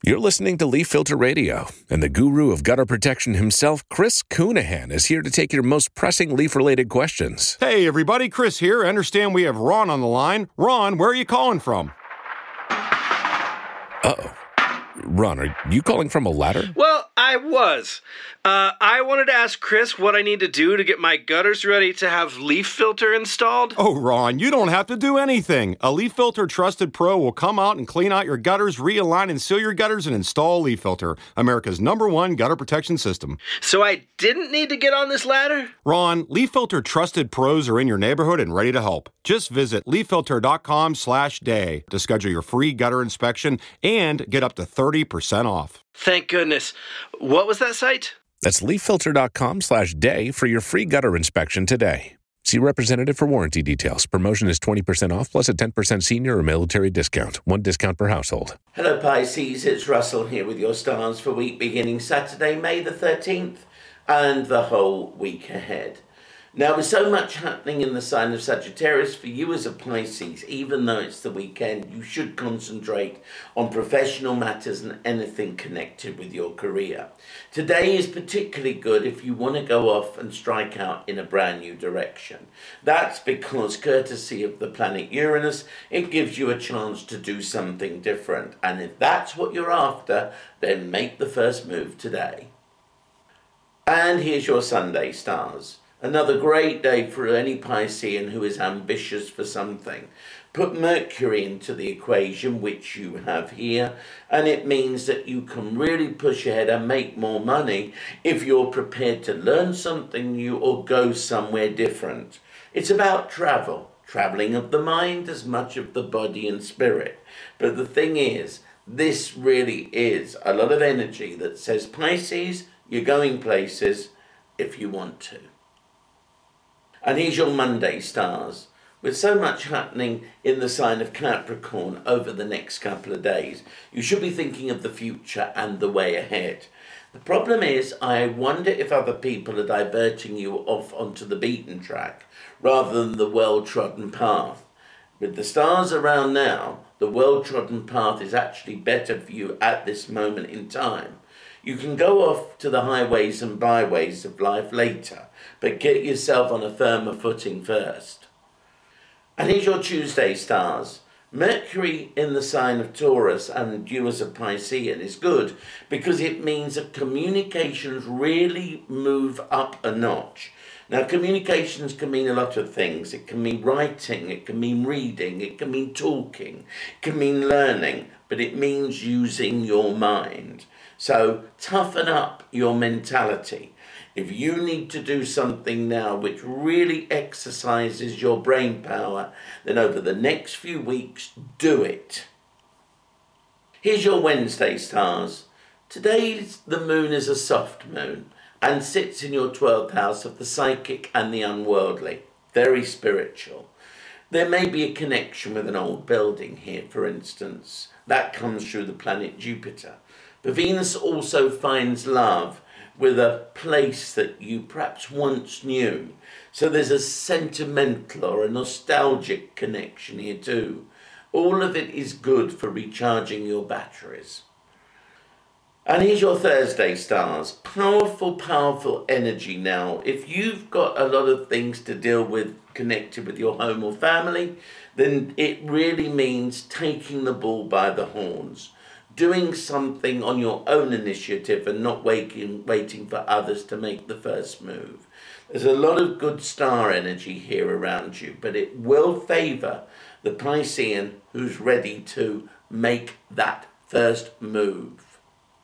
You're listening to Leaf Filter Radio, and the guru of gutter protection himself, Chris Coonahan, is here to take your most pressing leaf-related questions. Hey, everybody, Chris here. I understand we have Ron on the line. Ron, where are you calling from? Uh-oh. Ron, are you calling from a ladder? Well, I was. I wanted to ask Chris what I need to do to get my gutters ready to have leaf filter installed. Oh, Ron, you don't have to do anything. A Leaf Filter Trusted Pro will come out and clean out your gutters, realign and seal your gutters, and install Leaf Filter, America's #1 gutter protection system. So I didn't need to get on this ladder? Ron, Leaf Filter Trusted Pros are in your neighborhood and ready to help. Just visit leaffilter.com/day to schedule your free gutter inspection and get up to 30% off. Thank goodness. What was that site? That's leaffilter.com/day for your free gutter inspection today. See representative for warranty details. Promotion is 20% off plus a 10% senior or military discount. One discount per household. Hello Pisces, it's Russell here with your stars for week beginning Saturday, May the 13th and the whole week ahead. Now, with so much happening in the sign of Sagittarius, for you as a Pisces, even though it's the weekend, you should concentrate on professional matters and anything connected with your career. Today is particularly good if you want to go off and strike out in a brand new direction. That's because, courtesy of the planet Uranus, it gives you a chance to do something different. And if that's what you're after, then make the first move today. And here's your Sunday stars. Another great day for any Piscean who is ambitious for something. Put Mercury into the equation, which you have here, and it means that you can really push ahead and make more money if you're prepared to learn something new or go somewhere different. It's about traveling of the mind as much of the body and spirit. But the thing is, this really is a lot of energy that says, Pisces, you're going places if you want to. And here's your Monday stars. With so much happening in the sign of Capricorn over the next couple of days, you should be thinking of the future and the way ahead. The problem is, I wonder if other people are diverting you off onto the beaten track rather than the well-trodden path. With the stars around now, the well-trodden path is actually better for you at this moment in time. You can go off to the highways and byways of life later, but get yourself on a firmer footing first. And here's your Tuesday stars. Mercury in the sign of Taurus and you as a Piscean is good because it means that communications really move up a notch. Now, communications can mean a lot of things. It can mean writing, it can mean reading, it can mean talking, it can mean learning, but it means using your mind. So toughen up your mentality. If you need to do something now which really exercises your brain power, then over the next few weeks, do it. Here's your Wednesday stars. Today the moon is a soft moon and sits in your 12th house of the psychic and the unworldly. Very spiritual. There may be a connection with an old building here, for instance. That comes through the planet Jupiter. But Venus also finds love with a place that you perhaps once knew. So there's a sentimental or a nostalgic connection here too. All of it is good for recharging your batteries. And here's your Thursday stars. Powerful, powerful energy now. If you've got a lot of things to deal with connected with your home or family, then it really means taking the bull by the horns. Doing something on your own initiative and not waiting for others to make the first move. There's a lot of good star energy here around you, but it will favour the Piscean who's ready to make that first move.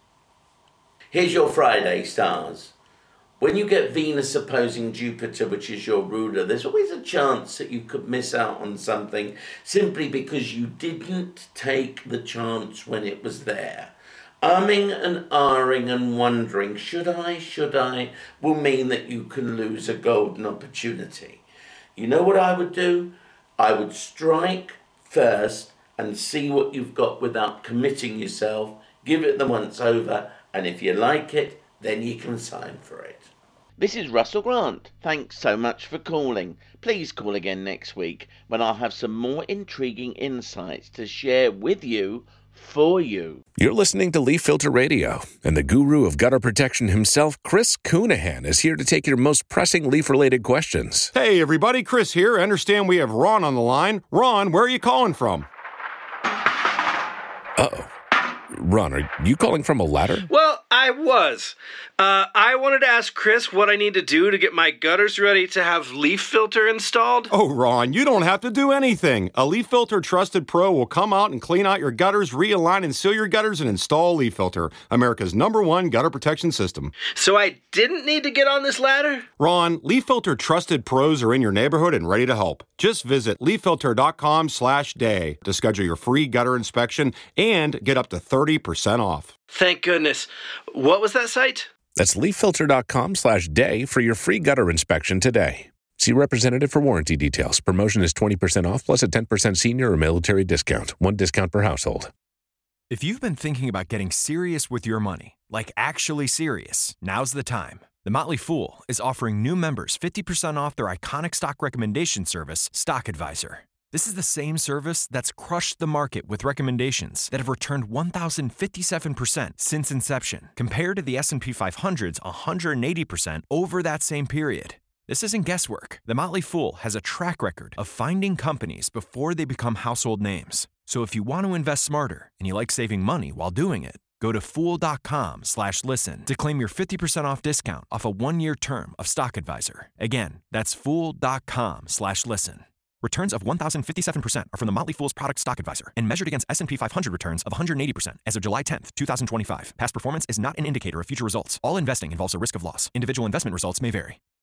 Here's your Friday stars. When you get Venus opposing Jupiter, which is your ruler, there's always a chance that you could miss out on something simply because you didn't take the chance when it was there. Umming and ahhing and wondering, should I, will mean that you can lose a golden opportunity. You know what I would do? I would strike first and see what you've got without committing yourself, give it the once over, and if you like it, then you can sign for it. This is Russell Grant. Thanks so much for calling. Please call again next week when I'll have some more intriguing insights to share with you for you. You're listening to Leaf Filter Radio, and the guru of gutter protection himself, Chris Coonahan, is here to take your most pressing leaf-related questions. Hey, everybody, Chris here. I understand we have Ron on the line. Ron, where are you calling from? Uh-oh. Ron, are you calling from a ladder? Well, I was. I wanted to ask Chris what I need to do to get my gutters ready to have Leaf Filter installed. Oh, Ron, you don't have to do anything. A Leaf Filter Trusted Pro will come out and clean out your gutters, realign and seal your gutters, and install Leaf Filter, America's #1 gutter protection system. So I didn't need to get on this ladder? Ron, Leaf Filter Trusted Pros are in your neighborhood and ready to help. Just visit leaffilter.com/day to schedule your free gutter inspection and get up to 30% off. Thank goodness. What was that site? That's leaffilter.com/day for your free gutter inspection today. See representative for warranty details. Promotion is 20% off plus a 10% senior or military discount. One discount per household. If you've been thinking about getting serious with your money, like actually serious, now's the time. The Motley Fool is offering new members 50% off their iconic stock recommendation service, Stock Advisor. This is the same service that's crushed the market with recommendations that have returned 1,057% since inception, compared to the S&P 500's 180% over that same period. This isn't guesswork. The Motley Fool has a track record of finding companies before they become household names. So if you want to invest smarter and you like saving money while doing it, go to fool.com/listen to claim your 50% off discount off a 1-year term of Stock Advisor. Again, that's fool.com/listen. Returns of 1,057% are from the Motley Fool's product Stock Advisor and measured against S&P 500 returns of 180% as of July 10th, 2025. Past performance is not an indicator of future results. All investing involves a risk of loss. Individual investment results may vary.